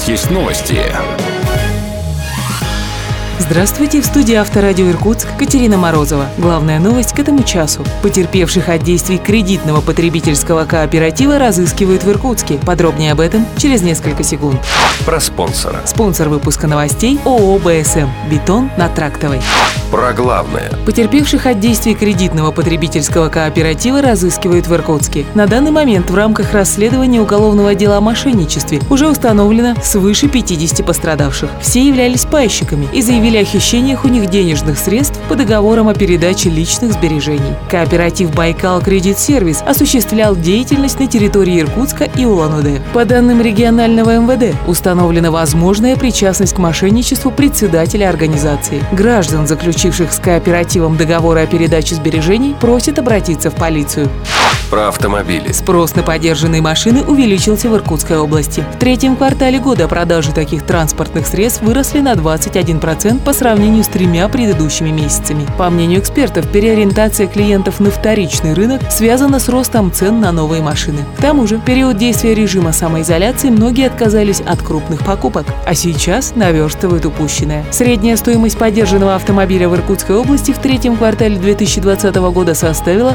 есть новости. Здравствуйте, в студии Авторадио Иркутск Катерина Морозова. Главная новость к этому часу. Потерпевших от действий кредитного потребительского кооператива разыскивают в Иркутске. Подробнее об этом через несколько секунд. Про спонсора. Спонсор выпуска новостей ООО «БСМ». Бетон на Трактовой. Про главное. Потерпевших от действий кредитного потребительского кооператива разыскивают в Иркутске. На данный момент в рамках расследования уголовного дела о мошенничестве уже установлено свыше 50 пострадавших. Все являлись пайщиками и заявили о хищениях у них денежных средств по договорам о передаче личных сбережений. Кооператив «Байкал Кредит Сервис» осуществлял деятельность на территории Иркутска и Улан-Удэ. По данным регионального МВД, установлена возможная причастность к мошенничеству председателя организации. Граждан, заключивших с кооперативом договоры о передаче сбережений, просят обратиться в полицию. Про автомобили. Спрос на подержанные машины увеличился в Иркутской области. В третьем квартале года продажи таких транспортных средств выросли на 21% по сравнению с 3 предыдущими месяцами. По мнению экспертов, переориентация клиентов на вторичный рынок связана с ростом цен на новые машины. К тому же, в период действия режима самоизоляции многие отказались от крупных покупок, а сейчас наверстывают упущенное. Средняя стоимость подержанного автомобиля в Иркутской области в третьем квартале 2020 года составила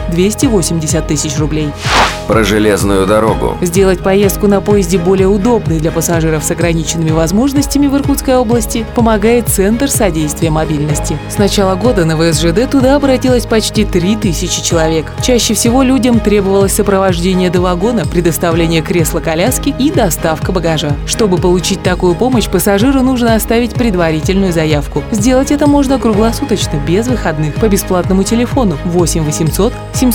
280 тысяч рублей. Про железную дорогу. Сделать поездку на поезде более удобной для пассажиров с ограниченными возможностями в Иркутской области помогает Центр содействия мобильности. С начала года на ВСЖД туда обратилось почти 3000 человек. Чаще всего людям требовалось сопровождение до вагона, предоставление кресла-коляски и доставка багажа. Чтобы получить такую помощь, пассажиру нужно оставить предварительную заявку. Сделать это можно круглосуточно, без выходных, по бесплатному телефону 8 800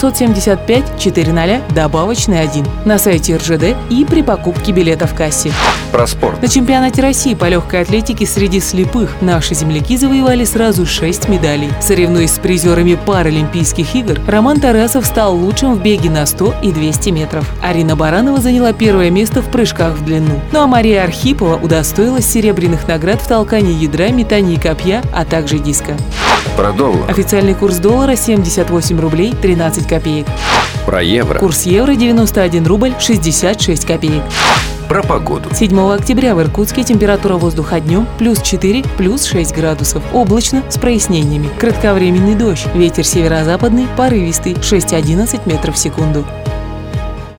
775 400 добавочный 1 на сайте РЖД и при покупке билета в кассе. Про спорт. На чемпионате России по легкой атлетике среди слепых наши земляки завоевали сразу 6 медалей. Соревнуясь с призерами Паралимпийских игр, Роман Тарасов стал лучшим в беге на 100 и 200 метров. Арина Баранова заняла первое место в прыжках в длину. Ну а Мария Архипова удостоилась серебряных наград в толкании ядра, метании копья, а также диска. Про доллар. Официальный курс доллара 78 рублей 13 копеек. Про евро. Курс евро 91 рубль 66 копеек. Про погоду. 7 октября в Иркутске температура воздуха днем +4, +6 градусов. Облачно с прояснениями. Кратковременный дождь. Ветер северо-западный, порывистый 6-11 метров в секунду.